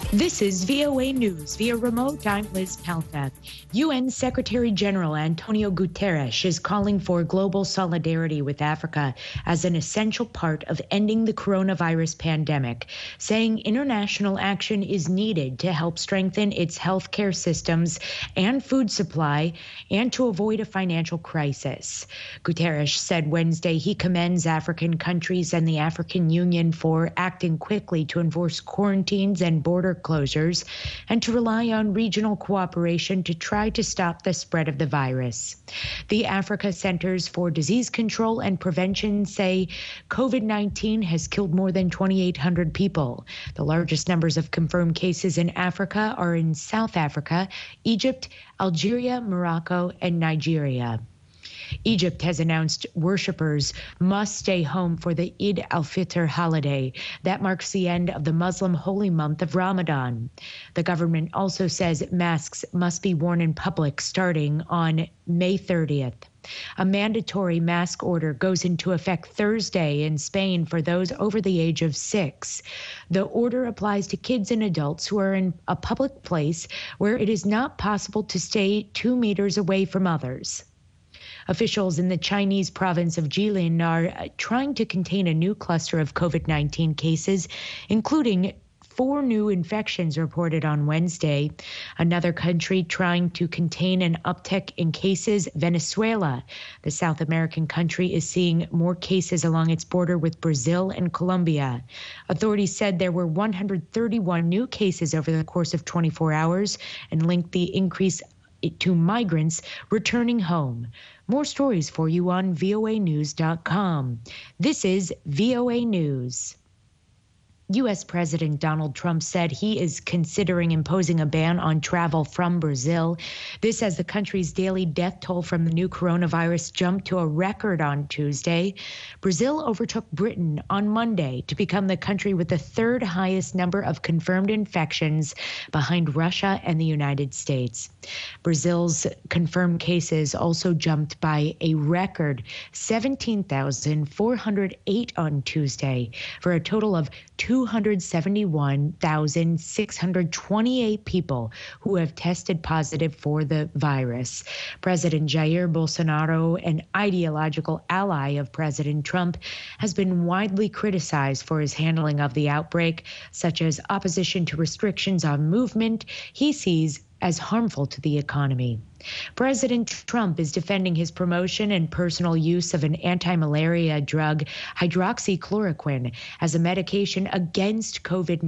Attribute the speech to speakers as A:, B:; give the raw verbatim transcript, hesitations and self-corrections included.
A: This is V O A News. Via remote, I'm Liz Palka. U N Secretary General Antonio Guterres is calling for global solidarity with Africa as an essential part of ending the coronavirus pandemic, saying international action is needed to help strengthen its healthcare systems and food supply and to avoid a financial crisis. Guterres said Wednesday he commends African countries and the African Union for acting quickly to enforce quarantines and border closures and to rely on regional cooperation to try to stop the spread of the virus. The Africa Centers for Disease Control and Prevention say COVID nineteen has killed more than twenty-eight hundred people. The largest numbers of confirmed cases in Africa are in South Africa, Egypt, Algeria, Morocco, and Nigeria. Egypt has announced worshippers must stay home for the Eid al-Fitr holiday. That marks the end of the Muslim holy month of Ramadan. The government also says masks must be worn in public starting on May thirtieth. A mandatory mask order goes into effect Thursday in Spain for those over the age of six. The order applies to kids and adults who are in a public place where it is not possible to stay two meters away from others. Officials in the Chinese province of Jilin are trying to contain a new cluster of COVID nineteen cases, including four new infections reported on Wednesday. Another country trying to contain an uptick in cases, Venezuela. The South American country is seeing more cases along its border with Brazil and Colombia. Authorities said there were one hundred thirty-one new cases over the course of twenty-four hours and linked the increase to migrants returning home. More stories for you on V O A news dot com. This is V O A News. U S President Donald Trump said he is considering imposing a ban on travel from Brazil. This as the country's daily death toll from the new coronavirus jumped to a record on Tuesday. Brazil overtook Britain on Monday to become the country with the third highest number of confirmed infections behind Russia and the United States. Brazil's confirmed cases also jumped by a record seventeen thousand four hundred eight on Tuesday for a total of two hundred seventy-one thousand six hundred twenty-eight people who have tested positive for the virus. President Jair Bolsonaro, an ideological ally of President Trump, has been widely criticized for his handling of the outbreak, such as opposition to restrictions on movement he sees as harmful to the economy. President Trump is defending his promotion and personal use of an anti-malaria drug, hydroxychloroquine, as a medication against COVID